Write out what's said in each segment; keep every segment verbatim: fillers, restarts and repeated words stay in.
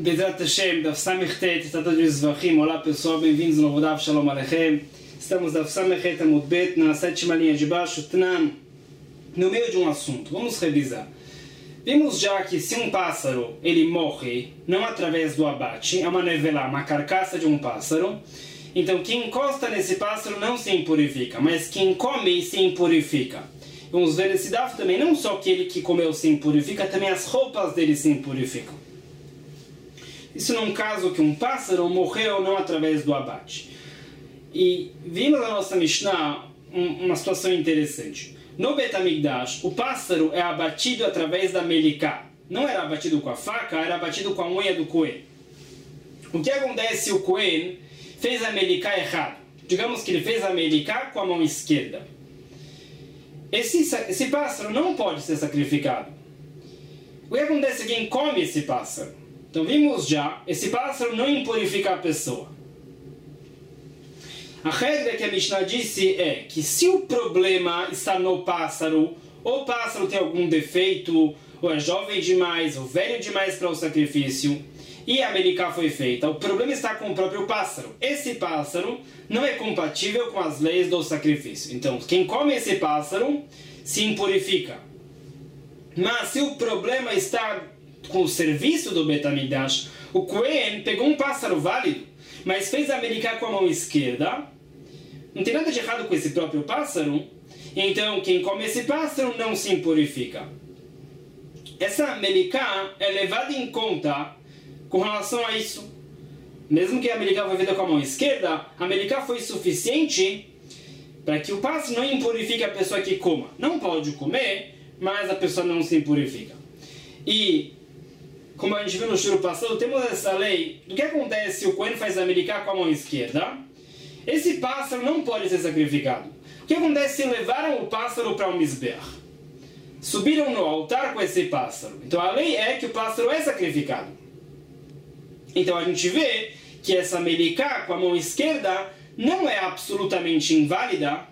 Bezrat Hashem, Daf Samechet, Tratado de Zvachim. Olá pessoal, bem-vindos no novo Daf, Shalom Aleichem. Estamos Daf Samechet Amud Bet, na sétima linha de baixo, Tnan, no meio de um assunto. Vamos revisar. Vimos já que se um pássaro ele morre, não através do abate, é uma nevelá, uma carcaça de um pássaro, então quem encosta nesse pássaro não se impurifica, mas quem come se impurifica. Vamos ver esse Daf também, não só aquele que comeu se impurifica, também as roupas dele se impurificam. Isso num caso que um pássaro morreu não através do abate. E vimos na nossa Mishnah uma situação interessante. No Bet HaMikdash, o pássaro é abatido através da meliká. Não era abatido com a faca, era abatido com a unha do Cohen. O que acontece se o Cohen fez a meliká errado? Digamos que ele fez a meliká com a mão esquerda. Esse, esse pássaro não pode ser sacrificado. O que acontece se quem come esse pássaro? Então vimos já, esse pássaro não impurifica a pessoa. A regra que a Mishnah disse é que se o problema está no pássaro, ou o pássaro tem algum defeito, ou é jovem demais, ou velho demais para o sacrifício, e a meliká foi feita, o problema está com o próprio pássaro. Esse pássaro não é compatível com as leis do sacrifício. Então, quem come esse pássaro se impurifica. Mas se o problema está com o serviço do Bet HaMikdash, o Cohen pegou um pássaro válido, mas fez a meliká com a mão esquerda, não tem nada de errado com esse próprio pássaro, então quem come esse pássaro não se impurifica. Essa meliká é levada em conta com relação a isso. Mesmo que a meliká foi feita com a mão esquerda, a meliká foi suficiente para que o pássaro não impurifique a pessoa que coma. Não pode comer, mas a pessoa não se impurifica. E como a gente viu no shur passado, temos essa lei do que acontece se o Cohen faz a meliká com a mão esquerda. Esse pássaro não pode ser sacrificado. O que acontece se levaram o pássaro para o Mizbeach? Subiram no altar com esse pássaro. Então a lei é que o pássaro é sacrificado. Então a gente vê que essa meliká com a mão esquerda não é absolutamente inválida.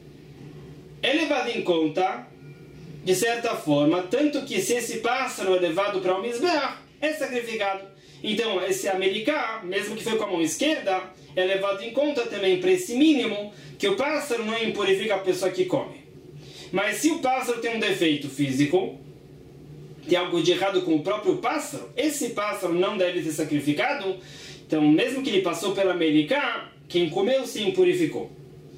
É levada em conta de certa forma, tanto que se esse pássaro é levado para o Mizbeach, é sacrificado. Então, esse meliká, mesmo que foi com a mão esquerda, é levado em conta também para esse mínimo, que o pássaro não impurifica a pessoa que come. Mas se o pássaro tem um defeito físico, tem algo de errado com o próprio pássaro, esse pássaro não deve ser sacrificado. Então, mesmo que ele passou pela meliká, quem comeu se impurificou.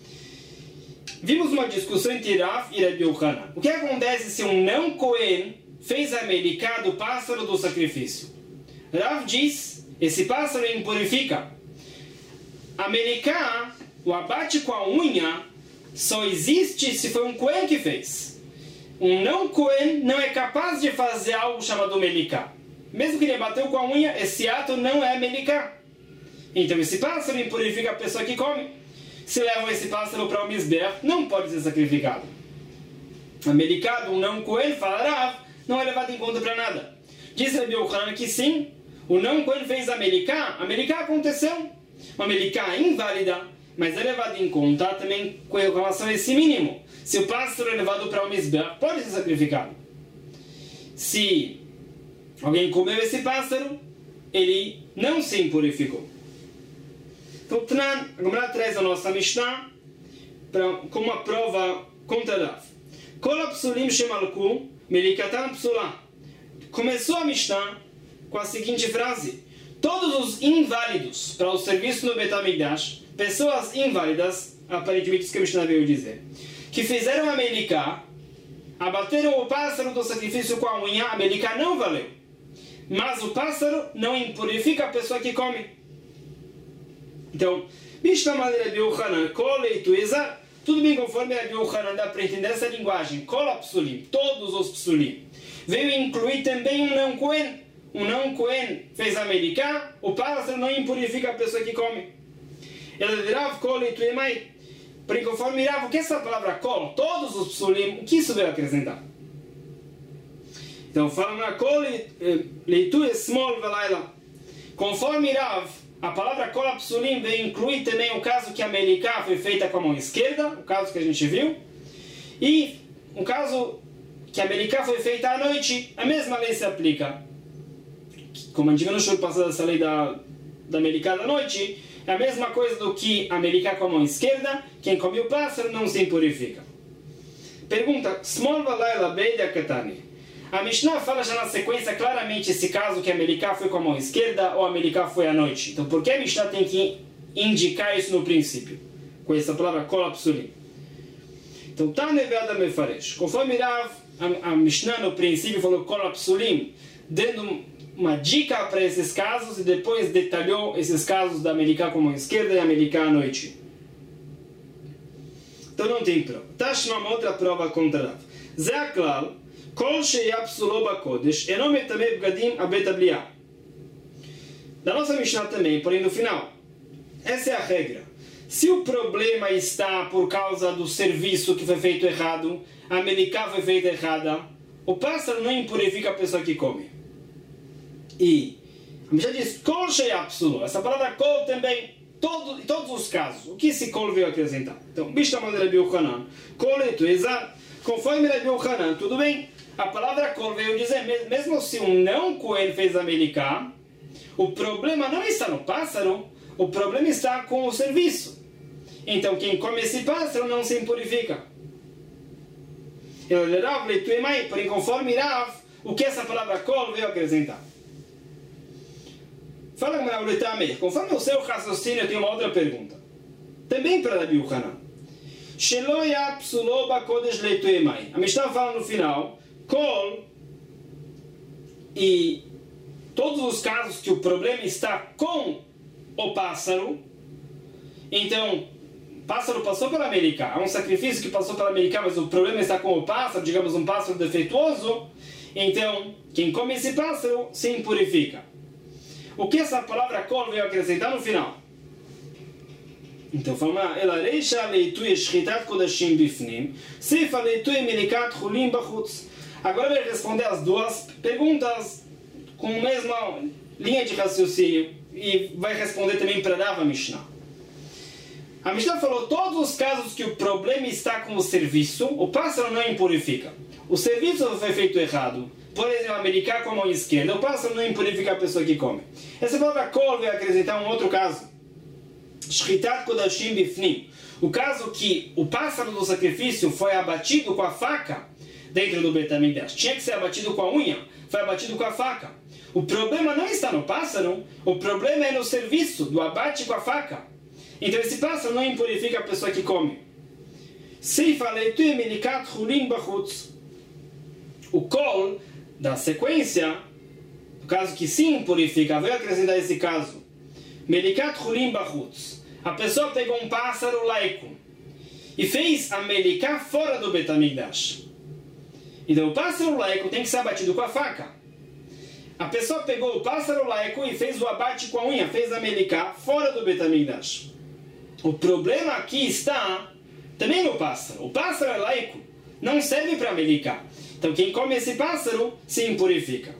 Vimos uma discussão entre Rav e Rabbi Yochanan. O que acontece se um não Cohen fez a meliká do pássaro do sacrifício? Rav diz, esse pássaro impurifica. A meliká, o abate com a unha, só existe se foi um Cohen que fez. Um não Cohen não é capaz de fazer algo chamado meliká. Mesmo que ele bateu com a unha, esse ato não é meliká. Então esse pássaro impurifica a pessoa que come. Se levam esse pássaro para o Mizbeach, não pode ser sacrificado. A meliká do não Cohen, fala Rav, não é levado em conta para nada. Diz Rabbi Yochanan que sim, o não Cohen fez a meliká, a meliká aconteceu. Uma meliká inválida, mas é levado em conta também com relação a esse mínimo. Se o pássaro é levado para o Mizbeach, pode ser sacrificado. Se alguém comeu esse pássaro, ele não se impurificou. Então, Tnan, a Gemara traz a nossa Mishnah como uma prova contra Rav. Kol psulim shemalku melikatan psulá. Começou a Mishnah com a seguinte frase: todos os inválidos para o serviço no Bet HaMikdash, pessoas inválidas, aparentemente isso que a Mishnah veio dizer, que fizeram a meliká, abateram o pássaro do sacrifício com a unha, a meliká não valeu. Mas o pássaro não impurifica a pessoa que come. Então, Mishnah Maler Rabbi Yochanan, Kol Eituezar, tudo bem conforme Rabbi Yochanan dá para entender essa linguagem, Kol Psulim, todos os Psulim. Veio incluir também um não Cohen. Um não Cohen fez a meliká, o pássaro não impurifica a pessoa que come. Ele dirá, Kol Eituemai, porque conforme Rav, o que é essa palavra Kol, todos os Psulim, o que isso veio acrescentar? Então, fala na Kol Leitue Smol Velaila. Conforme Rav, a palavra Kol Psulim veio incluir também o caso que a meliká foi feita com a mão esquerda, o caso que a gente viu, e o caso que a meliká foi feita à noite, a mesma lei se aplica. como a gente viu no show passado, essa lei da, da Americá da noite, é a mesma coisa do que Americá com a mão esquerda, quem come o pássaro não se impurifica. Pergunta, Smol Valayla Beida Katani. A Mishnah fala já na sequência claramente esse caso que Americá foi com a mão esquerda ou Americá foi à noite. Então por que a Mishnah tem que indicar isso no princípio? Com essa palavra Kol Psulim. Então, Tane Ve'ada Mefaresh. Conforme Rav, a, a Mishnah no princípio falou Kol Psulim, dando uma dica para esses casos e depois detalhou esses casos da Americá com a mão esquerda e Americá à noite. Então não tem prova. Tashma, uma outra prova contra Rav. Zeaklal, Kol Sheya Psulo Bakodesh, Eno Metame Bgadim Abet Abliá. Da nossa Mishnah também, porém no final. Essa é a regra. Se o problema está por causa do serviço que foi feito errado, a Americá foi feita errada, o pássaro não impurifica a pessoa que come. E a Mishnah diz Kol Sheya Psulo. Essa palavra Kol também, todo, em todos os casos. O que esse Kol veio acrescentar? Então, Mishnah de Rabi Yochanan, Kol Etueza, conforme Rabi Yochanan, tudo bem? A palavra Kol veio dizer, mesmo se um não Cohen fez a Americá, o problema não está no pássaro, o problema está com o serviço. Então, quem come esse pássaro não se impurifica. Porém, conforme Rav, o que essa palavra Kol veio acrescentar? Fala com conforme o seu raciocínio, eu tenho uma outra pergunta. Também para Rabi Yochanan. A Mishnah fala no final, Kol, e todos os casos que o problema está com o pássaro, então, o pássaro passou pela Americá, há um sacrifício que passou pela Americá, mas o problema está com o pássaro, digamos um pássaro defeituoso, então, quem come esse pássaro se impurifica. O que essa palavra Kol veio acrescentar no final? Então, fala, ela reisha leitui shchitat kodashim bifnim, sifa leitui melikat chulim bachutz. Agora vai responder as duas perguntas com a mesma linha de raciocínio e vai responder também para Rav Mishnah. A Mishnah falou todos os casos que o problema está com o serviço, o pássaro não impurifica. O serviço foi feito errado. Por exemplo, Americá com a mão esquerda, o pássaro não impurifica a pessoa que come. Essa palavra Kol vai acrescentar um outro caso. Shchitat kodashim bifnim. O caso que o pássaro do sacrifício foi abatido com a faca dentro do Beit HaMikdash. Tinha que ser abatido com a unha, foi abatido com a faca. O problema não está no pássaro, o problema é no serviço do abate com a faca. Então esse pássaro não impurifica a pessoa que come. O Kol da sequência, no caso que sim impurifica, vai acrescentar esse caso. Melikat chulim bachutz. A pessoa pegou um pássaro laico e fez a Meliká fora do Beit HaMikdash. Então o pássaro laico tem que ser abatido com a faca. A pessoa pegou o pássaro laico e fez o abate com a unha, fez a Meliká fora do Beit HaMikdash. O problema aqui está também no pássaro. O pássaro é laico, não serve para Meliká. Então quem come esse pássaro se impurifica.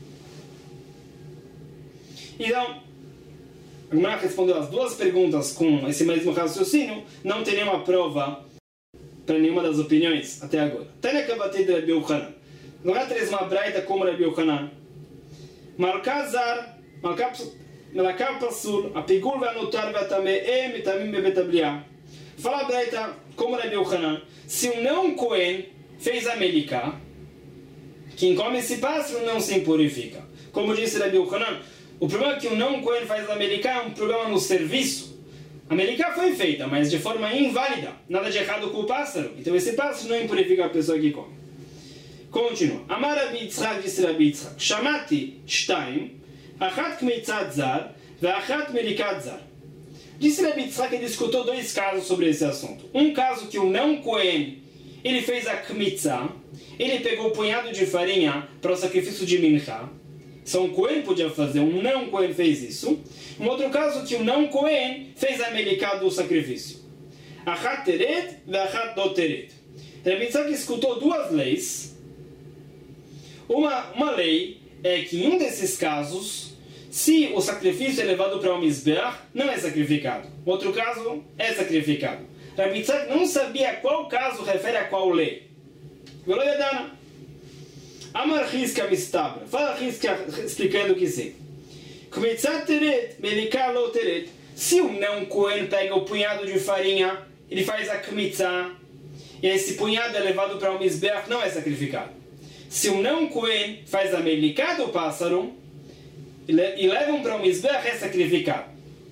Então, a Gemara respondeu as duas perguntas com esse mesmo raciocínio, não tem nenhuma prova para nenhuma das opiniões até agora. Tânia Kabatei de Rabi Yochanan. Agora traz uma braita como Rabi Yochanan. Malkazar, Malakar Pasul, Apigul Vanotar Vatame'e Mitamim Bebet Abliá. Fala a braita como Rabi Yochanan. Se um não Cohen fez a Meliká, quem come esse pássaro não se impurifica. Como disse Rabi Yochanan, o problema é que o não Cohen faz a Meliká é um problema no serviço. A Meliká foi feita, mas de forma inválida. Nada de errado com o pássaro. Então esse pássaro não impurifica a pessoa que come. Continua. Amar Rabi Yitzchak, disse Rabi Yitzchak, Shamati shtaim, achat kmitzat zar, ve'achat melikat zar. Disse Rabi Yitzchak que ele escutou dois casos sobre esse assunto. Um caso que o não Cohen, ele fez a kmitzah, ele pegou um punhado de farinha para o sacrifício de mincha. Só um Cohen podia fazer, um não Cohen fez isso. Um outro caso que o não Cohen fez a Meliká do sacrifício. Achat teret ve'achat do teret. Rabi Yitzchak escutou duas leis. Uma, uma lei é que em um desses casos, se o sacrifício é levado para o Mizbeach, não é sacrificado. Outro caso é sacrificado. Rabi Yitzchak não sabia qual caso refere a qual lei. Amar Hiska Mistabra. Fala Hiska explicando o que sei. Kmitzat teret, melika lo teret. Se o não Cohen pega o punhado de farinha, ele faz a kmitzah, e esse punhado é levado para o Mizbeach, não é sacrificado. Se o não Cohen faz a melika do pássaro, e levam para o Mizbeach, é sacrificado.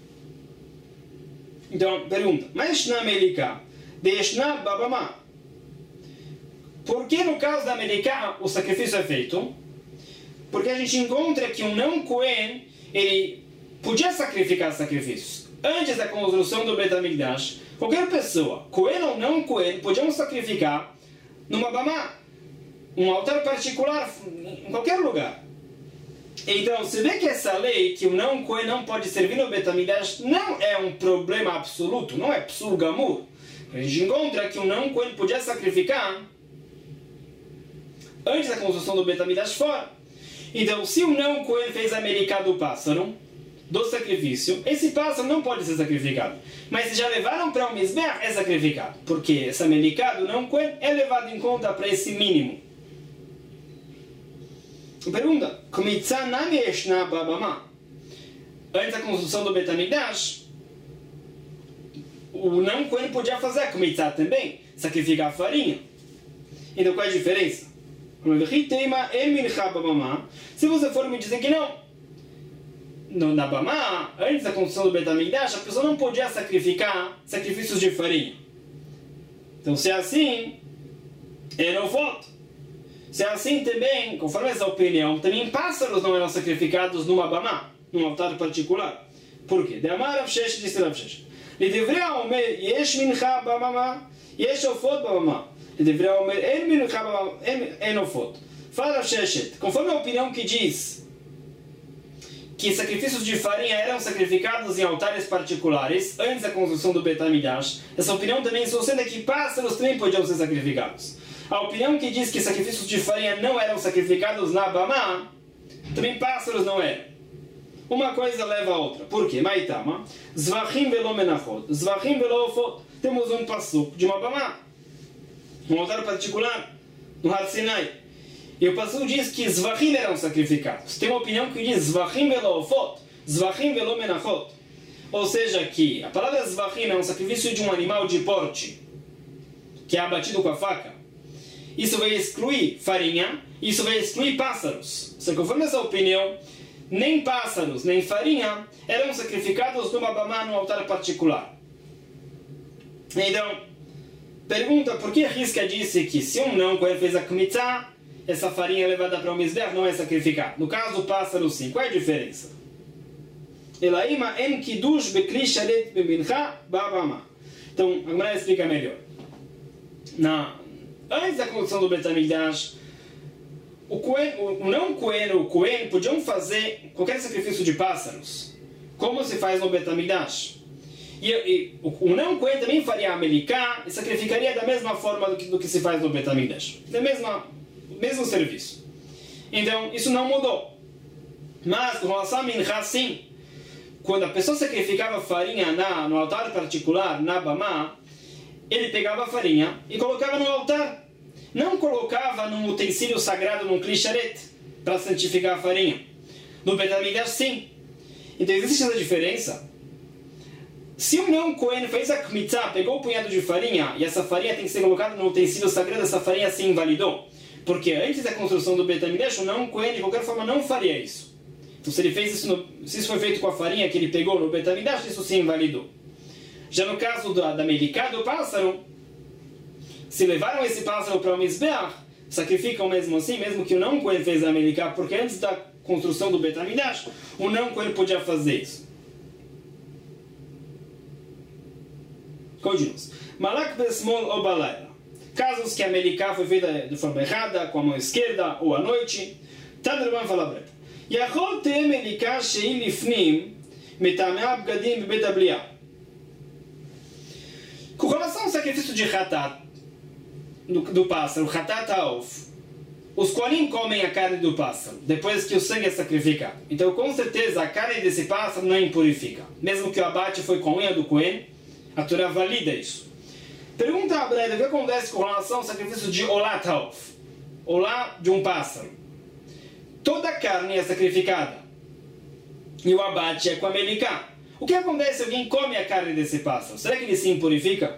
Então, pergunta, mas na melika, deixna babama. Por que no caso da melika o sacrifício é feito? Porque a gente encontra que um não Cohen, ele podia sacrificar sacrifícios. Antes da construção do Beit HaMikdash, qualquer pessoa, Cohen ou não Cohen, podiam sacrificar numa bama, um altar particular, em qualquer lugar. Então, se vê que essa lei, que o não Cohen não pode servir no Beit HaMikdash, não é um problema absoluto, não é psul gamur. A gente encontra que o não Cohen podia sacrificar antes da construção do Beit HaMikdash fora. Então, se o não Cohen fez a melika do pássaro, do sacrifício, esse pássaro não pode ser sacrificado. Mas se já levaram para o Mizbeach, é sacrificado. Porque essa melika do não Cohen é levado em conta para esse mínimo. Pergunta, Kmitzah nami yeshna babama. Antes da construção do Beit HaMikdash, o não Cohen podia fazer a Kmitzah também, sacrificar a farinha. Então qual é a diferença? Se você for me dizer que não, no, na Bama, antes da construção do Beit HaMikdash, a pessoa não podia sacrificar sacrifícios de farinha. Então, se é assim, eu não voto. Se é assim também, conforme essa opinião, também pássaros não eram sacrificados numa Bama, num altar particular. Por quê? De Amar Rav Shesh, disse Rav Shesh. לדברי האומר, יש מנחה בממה, יש עופות בממה. לדברי האומר, אין מנחה בממה, אין עופות. Fala Rav Sheshet, conforme a opinião que diz que sacrifícios de farinha eram sacrificados em altares particulares antes da construção do Beit HaMikdash, essa opinião também sustenta que pássaros também podiam ser sacrificados. A opinião que diz que sacrifícios de farinha não eram sacrificados na Bama, também pássaros não eram. Uma coisa leva a outra. Por quê? Maitama. Zvachim velo menachot. Zvachim velo ofot. Temos um passuco de uma Bama, um altar particular, no Har Sinai. E o passuco diz que Zvachim eram sacrificados. Tem uma opinião que diz Zvachim velo ofot. Zvachim velo menachot. Ou seja, que a palavra Zvachim é um sacrifício de um animal de porte, que é abatido com a faca. Isso vai excluir farinha, isso vai excluir pássaros. Se conforme essa opinião, nem pássaros, nem farinha eram sacrificados numa Bama, num altar particular. Então, pergunta, por que a Hiska disse que se um não, quando ele fez a Kmitzah, essa farinha levada para o Mizbeach não é sacrificada? No caso do pássaro, sim. Qual é a diferença? Elaima en kiddush bekli shalet bemincha ba'bama. Então, a Gemara explica melhor. Na, antes da construção do Beit HaMikdash, o, Cohen, o não Cohen ou o Cohen podiam fazer qualquer sacrifício de pássaros, como se faz no Beit HaMikdash. E, e o, o não Cohen também faria a melika e sacrificaria da mesma forma do que, do que se faz no Beit HaMikdash. Da mesma, mesmo serviço. Então, isso não mudou. Mas, com relação a mincha, sim. Quando a pessoa sacrificava farinha na, no altar particular, na Bama, ele pegava a farinha e colocava no altar. Não colocava num utensílio sagrado, num clicharet, para santificar a farinha. No Beit HaMikdash, sim. Então existe essa diferença. Se um não Cohen fez a Kmitzah, pegou o punhado de farinha, e essa farinha tem que ser colocada no utensílio sagrado, essa farinha se invalidou. Porque antes da construção do Beit HaMikdash, o não Cohen de qualquer forma não faria isso. Então se ele fez isso, no, se isso foi feito com a farinha que ele pegou no Beit HaMikdash, isso se invalidou. Já no caso da, da melika do pássaro, se levaram esse pássaro para o Mizbeach, sacrificam mesmo assim, mesmo que o não Cohen fez a melika, porque antes da construção do Beit HaMikdash, o não Cohen podia fazer isso. Continuamos. Malak besmol ou balayla. Casos que a melika foi feita de forma errada, com a mão esquerda ou à noite, Tadruban fala breve. יכול תהיה מליקה שהיא לפנים מטעמי הבגדים בבית הבליעה. Com relação ao sacrifício de Hatat, do, do pássaro, Hatat Haof, os Kohanim comem a carne do pássaro, depois que o sangue é sacrificado. Então, com certeza, a carne desse pássaro não impurifica. Mesmo que o abate foi com a unha do Kohen, a Torá valida isso. Pergunta a Breda, o que acontece com relação ao sacrifício de Olat Haof? ou lá de um pássaro, toda a carne é sacrificada. E o abate é com a melicá. O que acontece se alguém come a carne desse pássaro? Será que ele se impurifica?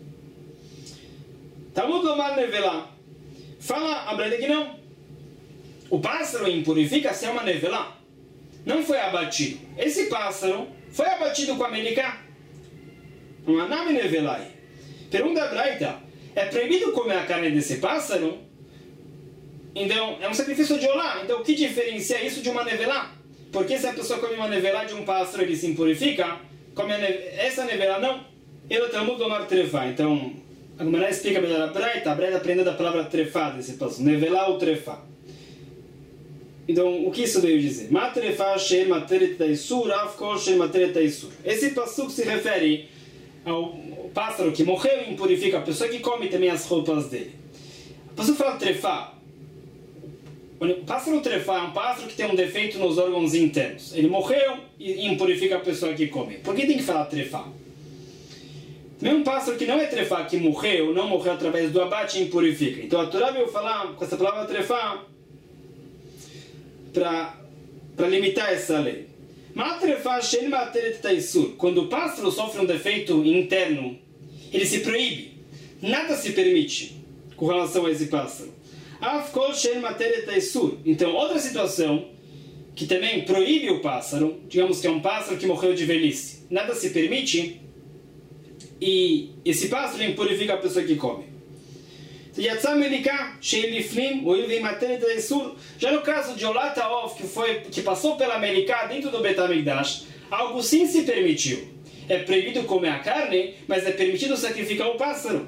Talmud Lomar Nevelá. Fala a Breda que não. O pássaro impurifica se é uma nevelá. Não foi abatido. Esse pássaro foi abatido com a melicá. Uma nave nevelai. Pergunta a Braita. É proibido comer a carne desse pássaro? Então, é um sacrifício de olá. Então, o que diferencia isso de uma nevelá? Porque se a pessoa come uma nevelá de um pássaro, ele se impurifica. Come a neve... essa nevelá não. Ele Talmud Lomar Trefá. Então, a Gemara explica melhor a Braita. A Braita aprendeu da palavra trefá desse pássaro. Nevelá ou trefá. Então, o que isso veio dizer? Matrefá she materet taisur, afkol she materet taisur. Esse passuco se refere ao pássaro que morreu e impurifica a pessoa que come também as roupas dele. A pessoa fala trefá. O pássaro trefá é um pássaro que tem um defeito nos órgãos internos. Ele morreu e impurifica a pessoa que come. Por que tem que falar trefá? Também um pássaro que não é trefá, que morreu, não morreu através do abate, impurifica. Então a Torá veio falar com essa palavra trefá para limitar essa lei. Quando o pássaro sofre um defeito interno, ele se proíbe. Nada se permite com relação a esse pássaro. Então, outra situação que também proíbe o pássaro, digamos que é um pássaro que morreu de velhice, nada se permite, e esse pássaro impurifica a pessoa que come. Já no caso de Olataov, que, foi, que passou pela Melicá dentro do Betamigdash, algo sim se permitiu. É proibido comer a carne, mas é permitido sacrificar o pássaro.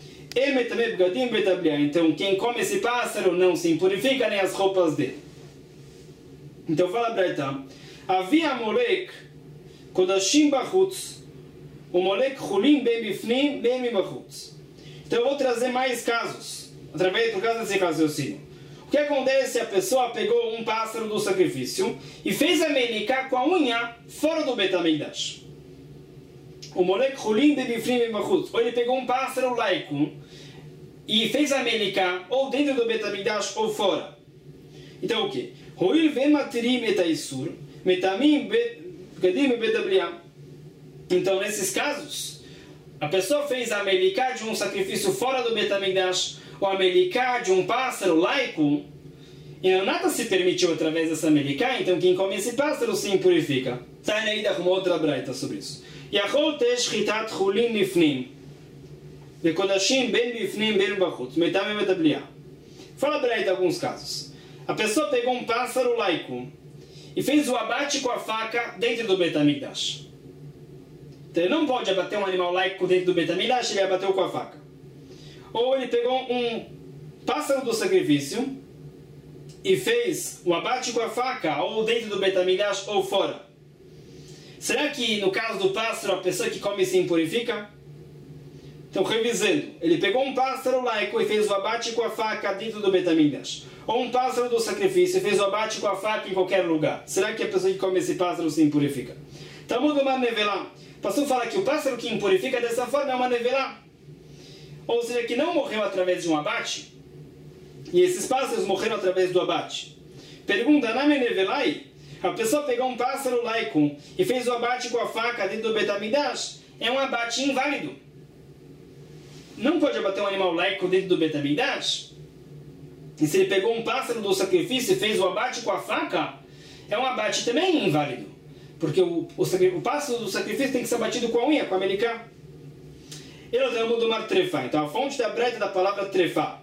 Então, quem come esse pássaro não se impurifica nem as roupas dele. Então, fala Braita. Havia molek kodashim bachutz, o molek chulim bem bifnim bem bachutz. Então, eu vou trazer mais casos, através por causa desse raciocínio. O que acontece se a pessoa pegou um pássaro do sacrifício e fez a melicá com a unha fora do Betamigdash? O molek chulim bem bifnim bem bachutz. Ou ele pegou um pássaro laico e fez a melicá ou dentro do Betamigdash ou fora. Então o que? Hoil ve materim etaisur, metamim begadim bedabliam. Então nesses casos, a pessoa fez a melicá de um sacrifício fora do Betamigdash ou a melicá de um pássaro laico, e nada se permitiu através dessa melicá, então quem come esse pássaro se impurifica. Está ainda com outra braita sobre isso. Yachol tesh chitat chulim nifnim. Bekodashim ben bifnim ben bachutz. Metamim bedabliam. Fala braita alguns casos. A pessoa pegou um pássaro laico e fez o abate com a faca dentro do Betamigdash. Então ele não pode abater um animal laico dentro do Betamigdash, ele abateu com a faca. Ou ele pegou um pássaro do sacrifício e fez o abate com a faca, ou dentro do Betamigdash ou fora. Será que no caso do pássaro a pessoa que come se impurifica? Então, revisando, ele pegou um pássaro laico e fez o abate com a faca dentro do Betamigdash. Ou um pássaro do sacrifício e fez o abate com a faca em qualquer lugar. Será que a pessoa que come esse pássaro se impurifica? Talmud Lomar Nevelá. Passou a falar que o pássaro que impurifica dessa forma é uma nevelá. Ou seja, que não morreu através de um abate. E esses pássaros morreram através do abate. Pergunta, Name nevelai? A pessoa pegou um pássaro laico e fez o abate com a faca dentro do Betamigdash. É um abate inválido. Não pode abater um animal laico dentro do Betamigdash. E se ele pegou um pássaro do sacrifício e fez o abate com a faca, é um abate também inválido. Porque o, o, o pássaro do sacrifício tem que ser abatido com a unha, com a melicá. Ele é o Talmud Lomar Trefá. Então a fonte da breta da palavra trefá.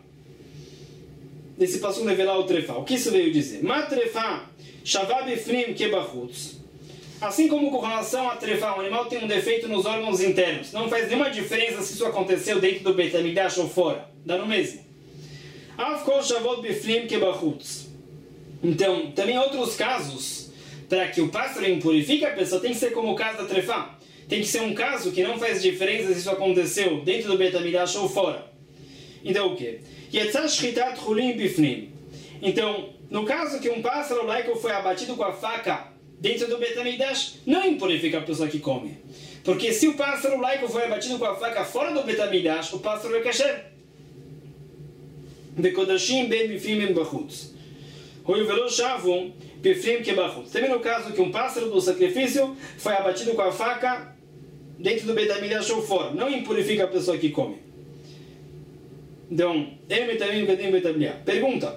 Desse passo revelar o trefá. O que isso veio dizer? Ma trefá, shavab ifnim kebachutz. Assim como com relação a trefá, o animal tem um defeito nos órgãos internos. Não faz nenhuma diferença se isso aconteceu dentro do Betamigdash ou fora. Dá no mesmo. Afkol shavot bifnim kebachutz. Então, também outros casos, para que o pássaro impurifique a pessoa, tem que ser como o caso da trefá. Tem que ser um caso que não faz diferença se isso aconteceu dentro do Betamigdash ou fora. Então o quê? Yetzah shchitat chulim bifnim. Então, no caso que um pássaro laico foi abatido com a faca dentro do Betamigdash, não impurifica a pessoa que come. Porque se o pássaro laico foi abatido com a faca fora do Betamigdash, o pássaro é kasher. Vekodashim ben bifrim ben bachutz. Hoio velo shavu bifrim que bachutz. Também no caso que um pássaro do sacrifício foi abatido com a faca dentro do Beit HaMikdash ou fora. Não impurifica a pessoa que come. Então, pergunta.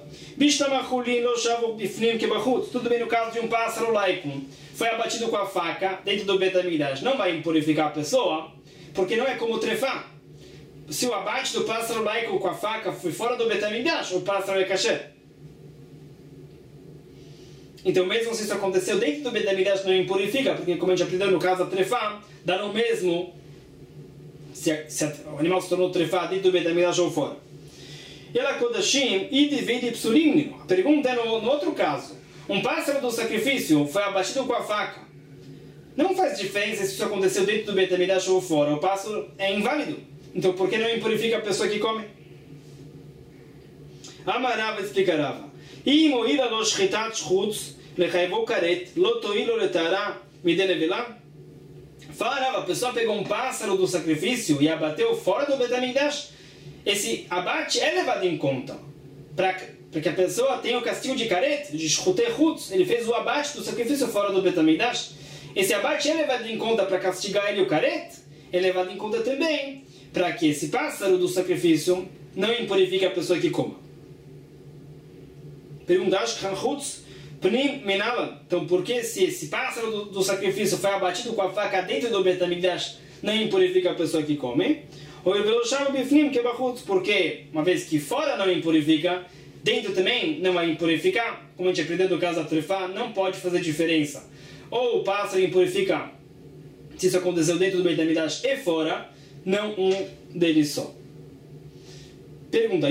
Tudo bem no caso de um pássaro laico. Foi abatido com a faca dentro do Beit HaMikdash. Não vai impurificar a pessoa, porque não é como trefar. Se o abate do pássaro laico com a faca foi fora do Beit HaMikdash, o pássaro é kasher. Então, mesmo se isso aconteceu dentro do Beit HaMikdash, não impurifica, porque como a gente aprendeu no caso da trefá, dá no mesmo se, a, se a, o animal se tornou trefá dentro do Beit HaMikdash ou fora. E ela kodashim e divide psurim. A pergunta é no, no outro caso. Um pássaro do sacrifício foi abatido com a faca. Não faz diferença se isso aconteceu dentro do Beit HaMikdash ou fora. O pássaro é inválido. Então, por que não impurifica a pessoa que come? Amarava explicarava. E moída los chitat chutz lechayvo karet lotoilo letara midenevela. Fala, a pessoa pegou um pássaro do sacrifício e abateu fora do Beit HaMikdash. Esse abate é levado em conta para que a pessoa tenha o castigo de karet, de shchutei chutz. Ele fez o abate do sacrifício fora do Beit HaMikdash. Esse abate é levado em conta para castigar ele o karet. É levado em conta também para que esse pássaro do sacrifício não impurifique a pessoa que coma. Pergunta, então por que se esse pássaro do, do sacrifício foi abatido com a faca dentro do Beit HaMikdash não impurifica a pessoa que come? Porque uma vez que fora não impurifica, dentro também não vai impurificar. Como a gente aprendeu no caso da trefá, não pode fazer diferença. Ou o pássaro impurifica se isso aconteceu dentro do Beit HaMikdash e fora, não um deles só. Pergunta,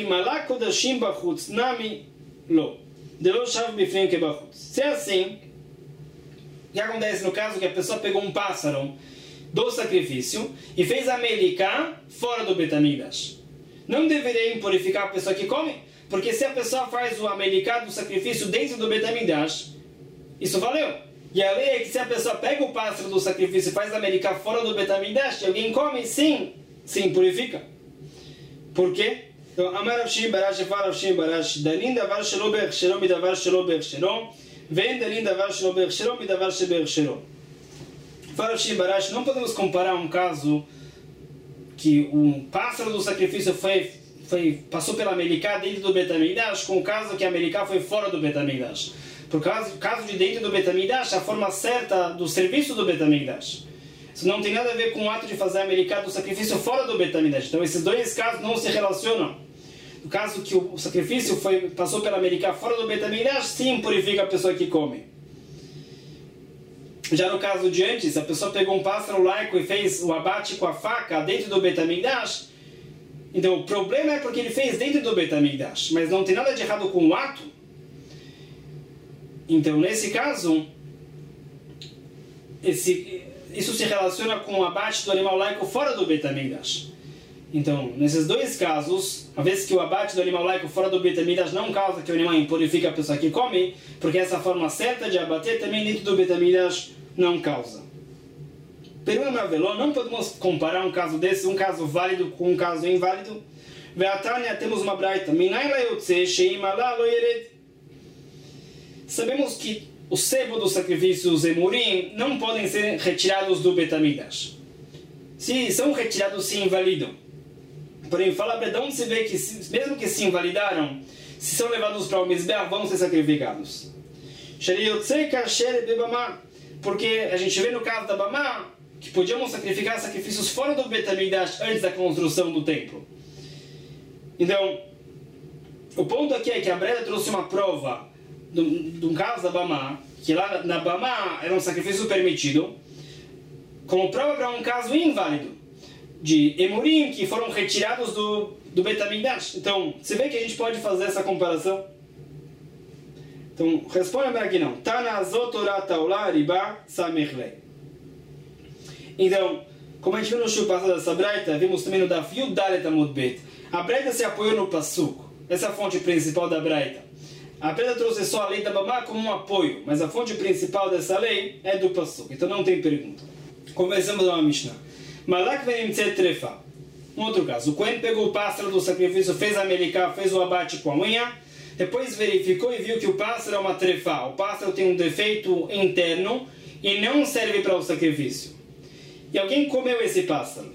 se é assim, o que acontece no caso que a pessoa pegou um pássaro do sacrifício e fez a melicá fora do Beit HaMikdash? Não deveria impurificar a pessoa que come? Porque se a pessoa faz o amelicá do sacrifício dentro do Beit HaMikdash, isso valeu. E a lei é que se a pessoa pega o pássaro do sacrifício e faz a melicá fora do Beit HaMikdash e alguém come, sim, se impurifica. Por quê? Então, Amar Rav Shimi Barash, Rav Shimi Barash, Dalin davar shelo be'echshero midavar shelo be'echshero, vem dalin davar shelo be'echshero midavar shelo be'echshero. Rav Shimi Barash, não podemos comparar um caso que um pássaro do sacrifício foi, foi, passou pela melicá dentro do Beit HaMikdash com o caso que a melicá foi fora do Beit HaMikdash. Por caso, caso de dentro do Beit HaMikdash, a forma certa do serviço do Beit HaMikdash. Isso não tem nada a ver com o ato de fazer a melicá do sacrifício fora do Beit HaMikdash. Então esses dois casos não se relacionam. No caso que o sacrifício foi, passou pela melicá fora do Beit HaMikdash, sim, purifica a pessoa que come. Já no caso de antes, a pessoa pegou um pássaro laico e fez o abate com a faca dentro do Beit HaMikdash. Então o problema é porque ele fez dentro do Beit HaMikdash, mas não tem nada de errado com o ato. Então nesse caso, esse, isso se relaciona com o abate do animal laico fora do Beit HaMikdash. Então, nesses dois casos, uma vez que o abate do animal laico fora do Beit HaMikdash não causa que o animal impurifique a pessoa que come, porque essa forma certa de abater também dentro do Beit HaMikdash não causa. Pergunta Maveló, não podemos comparar um caso desse, um caso válido com um caso inválido? Veatânia, temos uma braita. Minai la yotze sheim ala lo yered. Sabemos que o sebo do sacrifício, os emurim, não podem ser retirados do Beit HaMikdash. Se são retirados, se invalidam. Porém, fala para onde se vê que, mesmo que se invalidaram, se são levados para o Mizbeach, vão ser sacrificados. Porque a gente vê no caso da Bamá, que podíamos sacrificar sacrifícios fora do Beit HaMikdash antes da construção do templo. Então, o ponto aqui é que a Breda trouxe uma prova de um caso da Bamá, que lá na Bamá era um sacrifício permitido, como prova para um caso inválido, de emurim que foram retirados do, do Beit HaMikdash. Então, você vê que a gente pode fazer essa comparação? Então, responde aqui não. Tana zotorah taula riba samechlei. Então, como a gente viu no show passado dessa braita, vimos também no Daf Yud Dalet Amud Bet. A braita se apoiou no Pasuk. Essa é a fonte principal da braita. A braita trouxe só a lei da Bamá como um apoio, mas a fonte principal dessa lei é do Pasuk. Então não tem pergunta. Conversamos uma Mishnah. Malak vem trefa. Um outro caso, o Cohen pegou o pássaro do sacrifício, fez a melicá, fez o abate com a unha, depois verificou e viu que o pássaro é uma trefá, o pássaro tem um defeito interno e não serve para o sacrifício. E alguém comeu esse pássaro.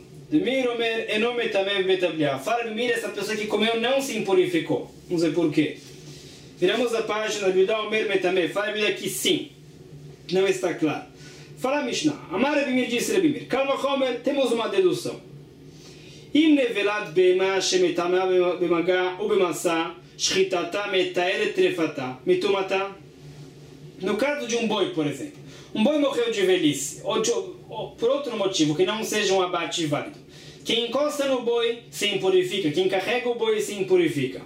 Fala, mira, essa pessoa que comeu não se impurificou. Vamos ver por quê. Viramos a página, fala que sim, não está claro. Fala Mishnah, Amar Rebimir disse Rebimir, Kalva Homer, temos uma dedução. Im nevelat bema shemetama bemaga ou bemassa shchitata metaeret trefata mitumata. No caso de um boi, por exemplo, um boi morreu de velhice ou, de, ou por outro motivo que não seja um abate válido. Quem encosta no boi se impurifica, quem carrega o boi se impurifica.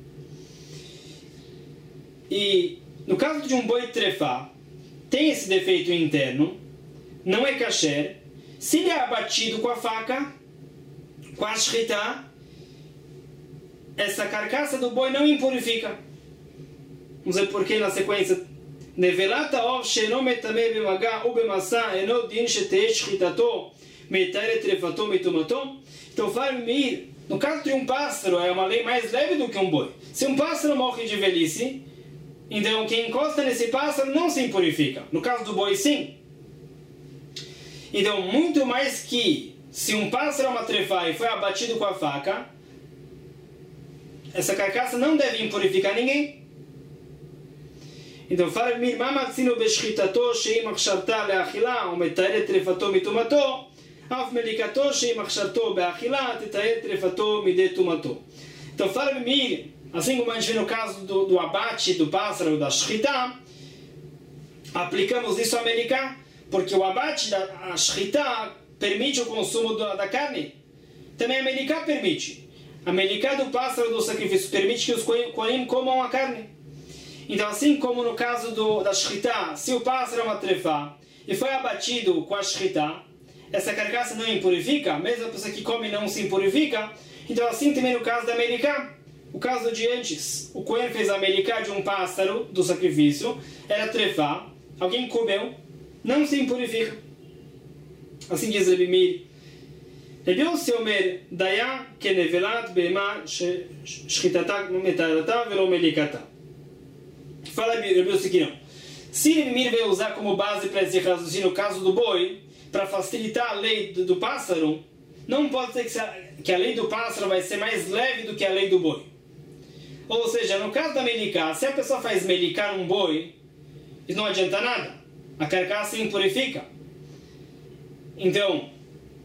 E no caso de um boi trefá, tem esse defeito interno, não é kasher. Se ele é abatido com a faca, com a shchita, essa carcaça do boi não impurifica. Vamos ver por que na sequência. Nevelata ov she'eno metameh b'maga ou b'massa eno din she'teh shchitato metaeret trefato mitumato. Então, Meir, no caso de um pássaro, é uma lei mais leve do que um boi. Se um pássaro morre de velhice, então quem encosta nesse pássaro não se impurifica. No caso do boi, sim. Então, muito mais que se um pássaro é uma trefá e foi abatido com a faca, essa carcaça não deve impurificar ninguém. Então, fala Mir, mamatzino beshchitato sheim achsharta leachila, o metaeret trefato mitumato, af melikato sheim achsharto beachila, tetaeret trefato midetumato. Então, fala Mir, assim como a gente vê no caso do, do abate do pássaro, da shchita, aplicamos isso a melicá, porque o abate da shchita permite o consumo da, da carne. Também a melicá permite. A melicá do pássaro do sacrifício permite que os kohanim comam a carne. Então, assim como no caso do, da shchita, se o pássaro é uma trefá e foi abatido com a shchita, essa carcaça não impurifica, mesmo a pessoa que come não se impurifica. Então, assim também no caso da melicá. O caso de antes, o Cohen fez a melicá de um pássaro do sacrifício, era trefá, alguém comeu, não se impurifica. Assim diz Rebbi Meir. Rebbi Yossi Omer, Daya kenevelat be'ema shchitata metarata velo melikata. Fala Rebbi Yossi que não. Se Rebbi Meir veio usar como base para esse raciocínio o caso do boi, para facilitar a lei do, do pássaro, não pode ser que a, que a lei do pássaro vai ser mais leve do que a lei do boi. Ou seja, no caso da melicá, se a pessoa faz melicá num boi, isso não adianta nada. A carcaça se impurifica. Então,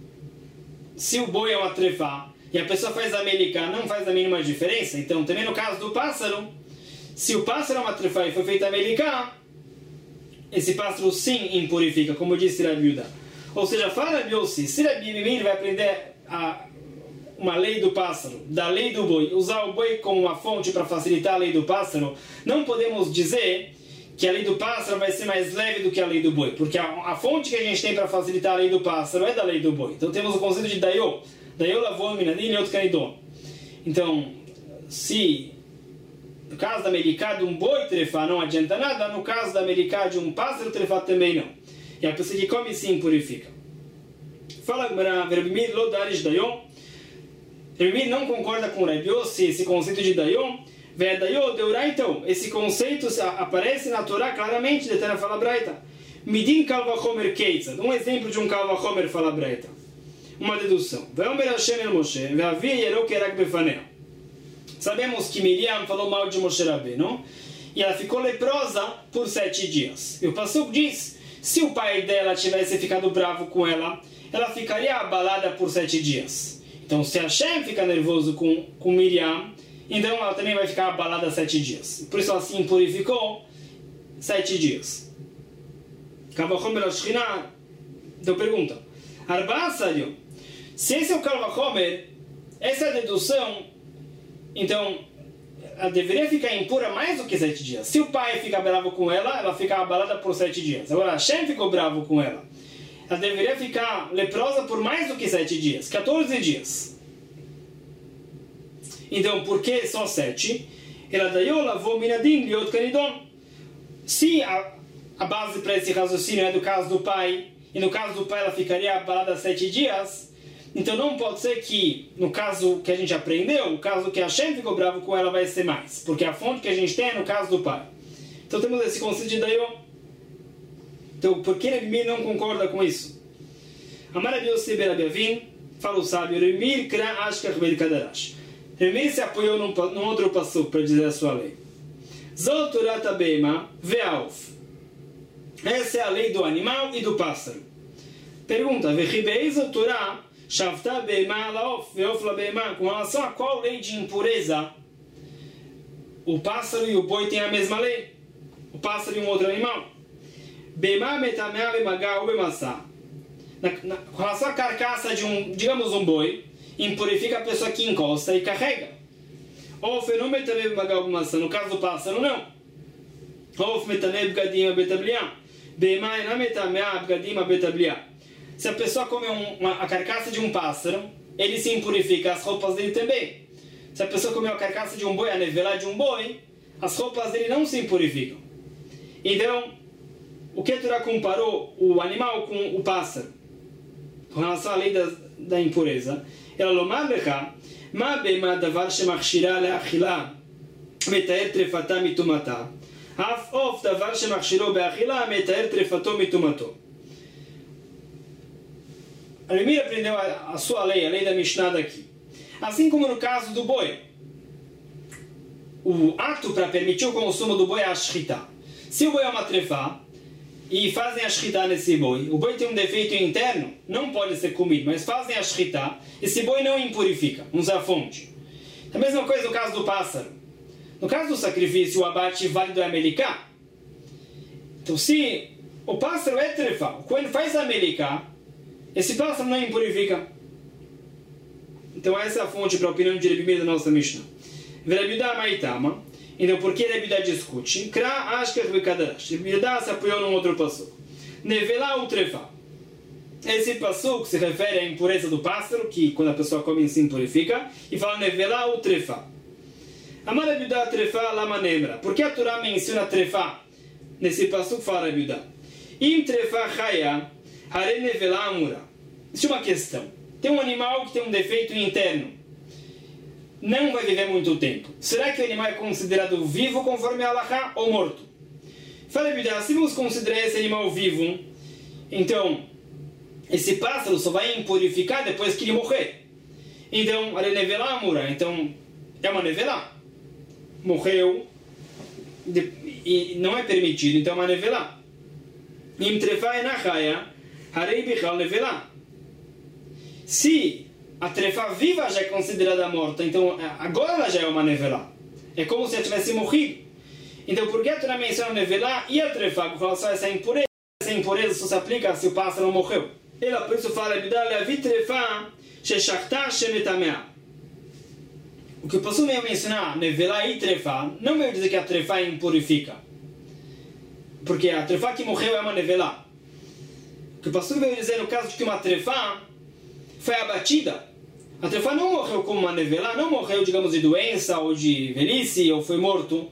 se o boi é uma trefá e a pessoa faz a melicá, não faz a mínima diferença. Então, também no caso do pássaro, se o pássaro é uma trefá e foi feita a melicá, esse pássaro sim impurifica, como disse Rabi Yehuda. Ou seja, fala Rebbi Yossi, se Rebbi Meir vai aprender a uma lei do pássaro, da lei do boi, usar o boi como uma fonte para facilitar a lei do pássaro, não podemos dizer que a lei do pássaro vai ser mais leve do que a lei do boi, porque a, a fonte que a gente tem para facilitar a lei do pássaro é da lei do boi. Então temos o conceito de Dayo, Dayo lavou minadim e outro canidon. Então, se no caso da melicá de um boi trefá não adianta nada, no caso da melicá de um pássaro trefá também não. E a pessoa que come sim purifica. Fala Rebbi Meir lo darish Dayo. Rebbi Meir não concorda com Rebbi Yossi, esse conceito de Dayo. Ve Dayo deurá, então, esse conceito aparece na Torá claramente, de Tana fala Braita. Midin kalva chomer keitzad. Um exemplo de um kalva chomer fala Braita. Uma dedução. Ve'omer Hashem el Moshe, ve'avi yerok erak befanea. Sabemos que Miriam falou mal de Moshe Rabbeinu e ela ficou leprosa por sete dias. E o Passuco diz, se o pai dela tivesse ficado bravo com ela, ela ficaria abalada por sete dias. Então, se Hashem fica nervoso com, com Miriam, então ela também vai ficar abalada sete dias. Por isso ela se impurificou sete dias. Kalvachomer al-Shechina. Então pergunta, Arba'a Saryom, se esse é o Kalvachomer, essa dedução, então ela deveria ficar impura mais do que sete dias. Se o pai fica bravo com ela, ela fica abalada por sete dias. Agora Hashem ficou bravo com ela, ela deveria ficar leprosa por mais do que sete dias, quatorze dias. Então, por que só sete? Ela daí lavou minadim liot kanidon. Se a, a base para esse raciocínio é do caso do pai, e no caso do pai ela ficaria abalada sete dias, Então não pode ser que, no caso que a gente aprendeu, o caso que Hashem ficou bravo com ela vai ser mais. Porque a fonte que a gente tem é no caso do pai. Então temos esse conceito de Dayo. Então por que Rabi Meir não concorda com isso? Amar Rabi Yossi ben Rabi Avin, fala o sábio, Rabi Meir kra ashkach be'el kadarash. Rabi Meir se apoiou num, num outro passuco para dizer a sua lei. Zol Torah Beima ve'auf. Essa é a lei do animal e do pássaro. Pergunta, Vechibeizo Torah Shavta Beima laof ve'of la Beima. Com relação a qual lei de impureza o pássaro e o boi têm a mesma lei? O pássaro e um outro animal. Beima metamea bemaga ou bemassá. Com relação à carcaça de um, digamos, um boi, impurifica a pessoa que encosta e carrega. Ou fenômeno também bemaga ou bemassá. No caso do pássaro, não. Ou metamea bgadim betabliá. Beima ena metamea bgadim betabliá. Se a pessoa come um, uma, a carcaça de um pássaro, ele se impurifica, as roupas dele também. Se a pessoa come a carcaça de um boi, a nevelá de um boi, as roupas dele não se impurificam. Então, o que a Torá comparou o animal com o pássaro? Com relação à lei da, da impureza. Ela lomar lecha, ma bema davar shemachshira leachila, metaer trefata mitumata, af of davar shemachshiro beachila, metaer trefato mitumato. A Rabi Meir aprendeu a, a sua lei, a lei da Mishnah daqui. Assim como no caso do boi. O ato para permitir o consumo do boi é a shrita. Se o boi é uma trefá, e fazem a shrita nesse boi, o boi tem um defeito interno, não pode ser comido, mas fazem a shrita, esse boi não impurifica, usa a fonte. A mesma coisa no caso do pássaro. No caso do sacrifício, o abate válido é a melicá. Então se o pássaro é trefá, o Cohen faz a melicá, esse pássaro não impurifica. Então essa é a fonte para a opinião de Rabi Meir da nossa Mishnah. Rabi Yehuda Maitama. Então por que Rabi Yehuda discute? Kra ashkach be'kadarash. Rabi Yehuda se apoiou num outro passuco. Nevelá ou trefá. Esse passuco se refere à impureza do pássaro, que quando a pessoa come se impurifica, e fala nevelá ou trefá. Amar Rabi Yehuda trefá lama nemra. Por que a Torá menciona trefá? Nesse passuco fala Rabi Yehuda. Im trefá chaya hare nevelá amura. Isso é uma questão. Tem um animal que tem um defeito interno. Não vai viver muito tempo. Será que o animal é considerado vivo conforme a Halachá ou morto? Fala, Bidá, se vamos considerar esse animal vivo, então esse pássaro só vai impurificar depois que ele morrer. Então, a nevelá amura. Então, é uma nevelá. Morreu e não é permitido, então é uma nevelá. Im trefá enachaya harei bichal nevelá. Se a trefá viva já é considerada morta, então agora ela já é uma nevelá. É como se ela tivesse morrido. Então por que a Torá menciona a nevelá e a trefá? Por falar só essa impureza. Essa impureza só se aplica se o pássaro morreu. Ela por isso fala, levi trefá sheshachta shemetamea. O que eu posso mencionar, nevelá e trefá, não veio dizer que a trefá impurifica. Porque a trefá que morreu é uma nevelá. O que o pastor veio dizer no caso de que uma trefá foi abatida. A trefá não morreu como uma nevelá, não morreu, digamos, de doença ou de velhice, ou foi morto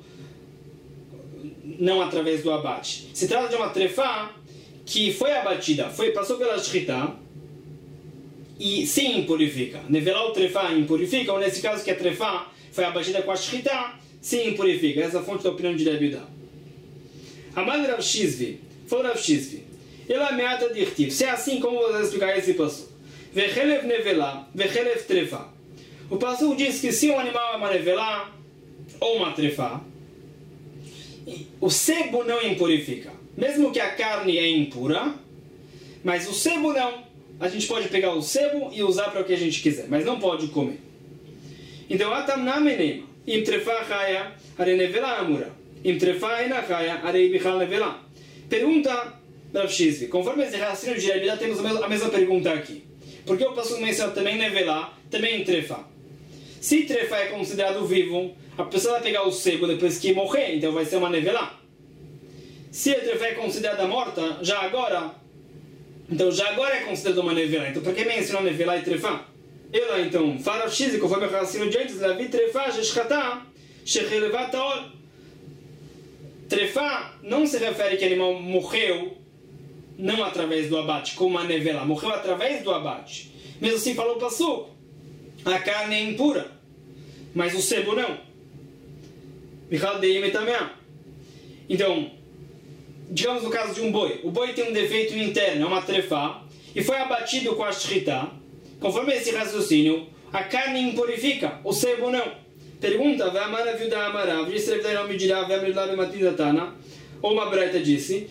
não através do abate. Se trata de uma trefá que foi abatida, foi, passou pela shrita e sim impurifica. Nevelá ou trefá impurifica, ou nesse caso que a trefá foi abatida com a shrita, sim impurifica. Essa é a fonte da opinião de Rabi Yehuda. Amad Rav Shizvi, falou Rav Shizvi, ela ameaça de irtiv. Se é assim, como vou explicar esse passo? Vechelev nevelá, vechelev trefá. O passuco diz que se um animal é uma nevelá ou uma trefá, o sebo não impurifica. Mesmo que a carne é impura, mas o sebo não. A gente pode pegar o sebo e usar para o que a gente quiser, mas não pode comer. Então, atam na menema. Im trefá chaya, are nevelá amura. Im trefá ena chaya, are bichal nevelá. Pergunta Rav Shizvi. Conforme esse raciocínio de Rabi Yehuda, temos a mesma pergunta aqui. Porque o passuco menciona também nevelá, também trefá. Se trefá é considerado vivo, a pessoa vai pegar o sebo depois que morrer, então vai ser uma nevelá. Se a trefá é considerada morta, já agora, então já agora é considerada uma nevelá. Então por que mencionar nevelá e trefá? Ela então, fala X, conforme o raciocínio de antes, Lavi trefá, sheshchatá, shechelevat taor. Trefá não se refere que o animal morreu não através do abate, como a nevelá, morreu através do abate. Mesmo assim falou o passuco, a carne é impura, mas o sebo não. Então, digamos no caso de um boi, o boi tem um defeito interno, é uma trefá, e foi abatido com a shrita. Conforme esse raciocínio, a carne impurifica, o sebo não. Pergunta, ou uma breita disse,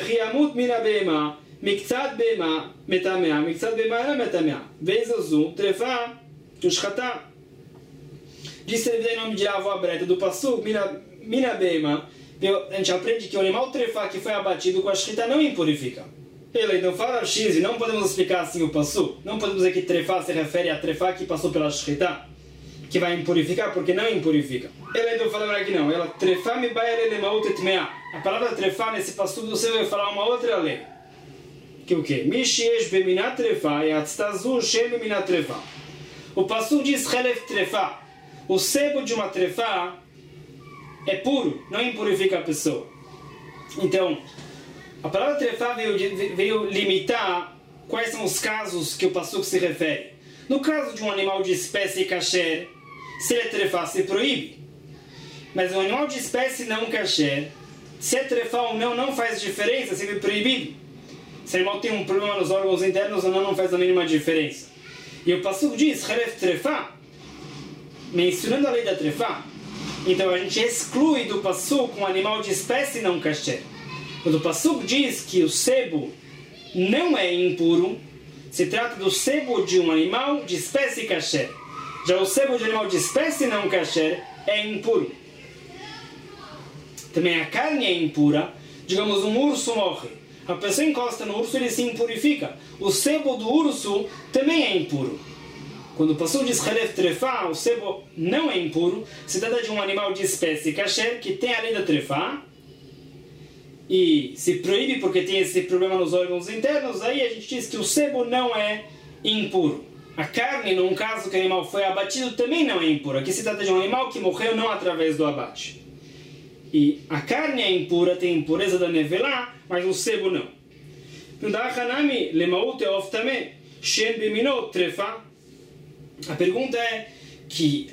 מקצת בהמה מטמאה, מקצת בהמה אינה מטמאה. ואיזו זו? טרפה ושחטה. Disse ele em nome de avó a breta do Passu, mina beima. A gente aprende que o animal trefá que foi abatido com a shrita não impurifica. Ele então fala X, não podemos explicar assim o Passu. Não podemos dizer que trefá se refere a trefá que passou pela shrita, que vai impurificar, porque não impurifica. Ele então fala aqui não. Ela trefá me baia lemaut etmea. A palavra trefá nesse Passu você vai falar uma outra lei. Que o quê? Mishiesh beminat trefa e atstazu shem beminat trefa. O passuco diz Chelef trefa. O sebo de uma trefa é puro, não impurifica a pessoa. Então, a palavra trefa veio, veio limitar quais são os casos que o passuco se refere. No caso de um animal de espécie kasher, se ele é trefa, se proíbe. Mas um animal de espécie não kasher, se é trefa ou não, não faz diferença, se ele é proibido. Se o animal tem um problema nos órgãos internos ou não, não faz a mínima diferença. E o passuco diz, Chelef trefa, mencionando a lei da trefa. Então a gente exclui do passuco um animal de espécie não kasher. Quando o passuco diz que o sebo não é impuro, se trata do sebo de um animal de espécie kasher. Já o sebo de um animal de espécie não kasher é impuro. Também a carne é impura. Digamos, um urso morre. A pessoa encosta no urso e ele se impurifica. O sebo do urso também é impuro. Quando o passuco diz Chelef trefa, o sebo não é impuro. Se trata de um animal de espécie kasher que tem a lei da trefa e se proíbe porque tem esse problema nos órgãos internos. Aí a gente diz que o sebo não é impuro. A carne, num caso que o animal foi abatido, também não é impura. Aqui se trata de um animal que morreu não através do abate. E a carne é impura, tem impureza da nevelá, mas o sebo não. A pergunta é que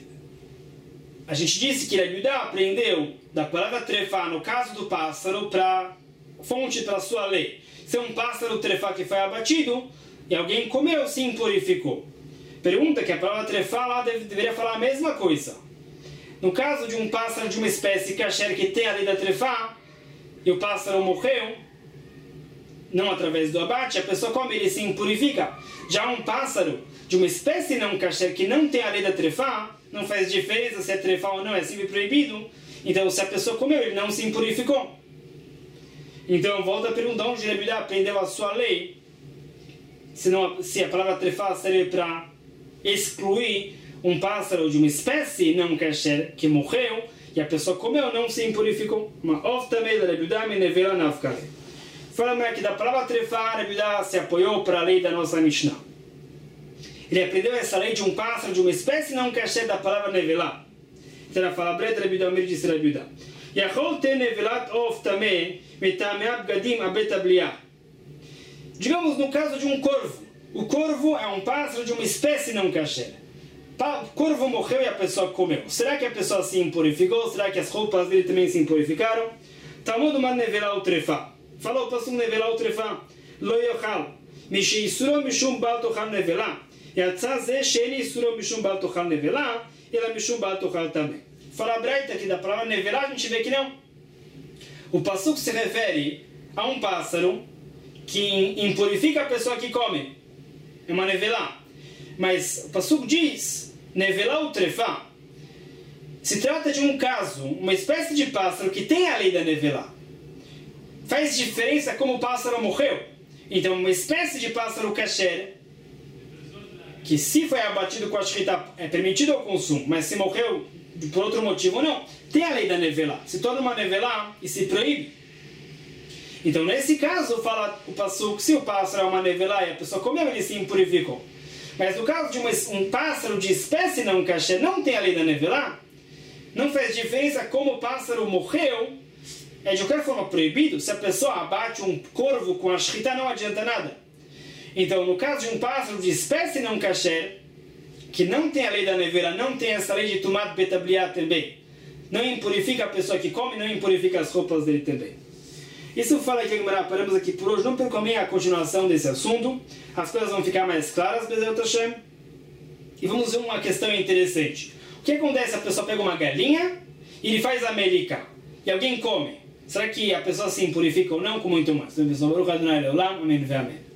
a gente disse que Rabi Yehuda aprendeu da palavra trefá no caso do pássaro para fonte para sua lei. Se é um pássaro trefá que foi abatido e alguém comeu, se impurificou. Pergunta que a palavra trefá lá deve, deveria falar a mesma coisa. No caso de um pássaro de uma espécie kasher que tem a lei da trefá e o pássaro morreu, não através do abate, a pessoa come e ele se impurifica. Já um pássaro de uma espécie não kasher que não tem a lei da trefá, não faz diferença se é trefá ou não, é sempre proibido. Então, se a pessoa comeu, ele não se impurificou. Então, volta a perguntar onde Rabi Yehuda aprendeu a sua lei, se, não, se a palavra trefá serve para excluir um pássaro de uma espécie não kasher que morreu e a pessoa comeu, não se impurificou. Mas, oftamei da Rabi Yehuda me nevela nafkale. Falamos aqui da palavra trefá, Rabi Yehuda se apoiou para a lei da nossa Mishnah. Ele aprendeu essa lei de um pássaro de uma espécie não kasher da palavra nevelá. Então ela fala, Breta Rabi Yehuda, Amir disse Rabi Yehuda. Yachol te nevelat oftamei metamea bgadim abet abliá. Digamos no caso de um corvo. O corvo é um pássaro de uma espécie não kasher. O corvo morreu e a pessoa comeu. Será que a pessoa se impurificou? Será que as roupas dele também se impurificaram? Talmud man nevelá o trefá. Falou para um nevelá o trefá. Lo yochal. Mishi isuro mishum bal tochal nevelá. Yatzá ze sheeni isuro mishum bal tochal nevelá. Ela mishum bal tochal também. Fala a breita aqui da palavra nevelá, a gente vê que não. O passuco se refere a um pássaro que impurifica a pessoa que come. É uma nevelá. Mas o passuco diz, nevelá o trefá. Se trata de um caso, uma espécie de pássaro que tem a lei da nevelá. Faz diferença como o pássaro morreu. Então, uma espécie de pássaro kasher, que se foi abatido com a shrita, é permitido ao consumo, mas se morreu por outro motivo não, tem a lei da nevelá. Se torna uma nevelá e se proíbe. Então, nesse caso, fala o passuco, se o pássaro é uma nevelá e a pessoa comeu, ele se impurificou. Mas no caso de uma, um pássaro de espécie não kasher, não tem a lei da nevelá, não faz diferença como o pássaro morreu, é de qualquer forma proibido. Se a pessoa abate um corvo com a shrita, não adianta nada. Então, no caso de um pássaro de espécie não kasher, que não tem a lei da nevera, não tem essa lei de tumat betabliat também, não impurifica a pessoa que come, não impurifica as roupas dele também. Isso fala que paramos aqui por hoje, não percomem a continuação desse assunto, as coisas vão ficar mais claras, Bezerra Hashem. E vamos ver uma questão interessante. O que acontece se a pessoa pega uma galinha e ele faz a melika, e alguém come? Será que a pessoa se impurifica ou não? Com muito mais. Então, pessoal, Baruch Adonai Leolam, amém, amém.